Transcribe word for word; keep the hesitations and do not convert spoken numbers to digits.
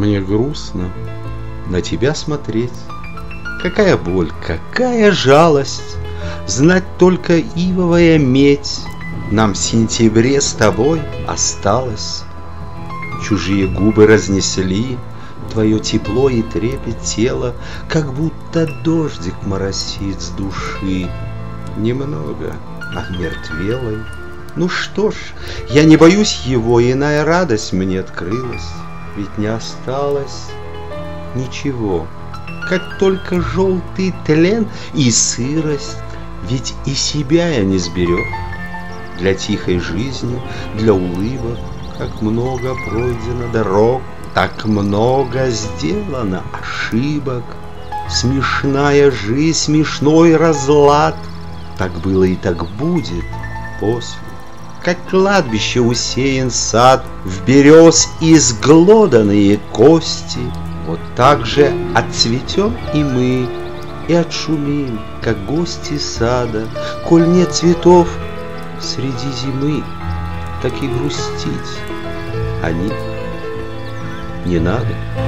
Мне грустно на тебя смотреть. Какая боль, какая жалость знать только ивовая медь нам в сентябре с тобой осталось. Чужие губы разнесли твое тепло и трепет тела, как будто дождик моросит с души. Немного омертвелой. Ну что ж, я не боюсь его, иная радость мне открылась, ведь не осталось ничего, как только желтый тлен и сырость, ведь и себя я не сберег. Для тихой жизни, для улыбок, как много пройдено дорог, так много сделано ошибок. Смешная жизнь, смешной разлад, так было и так будет после. Как кладбище усеян сад, в берез изглоданные кости, вот так же отцветем и мы, и отшумим, как гости сада. Коль нет цветов среди зимы, так и грустить о них не надо.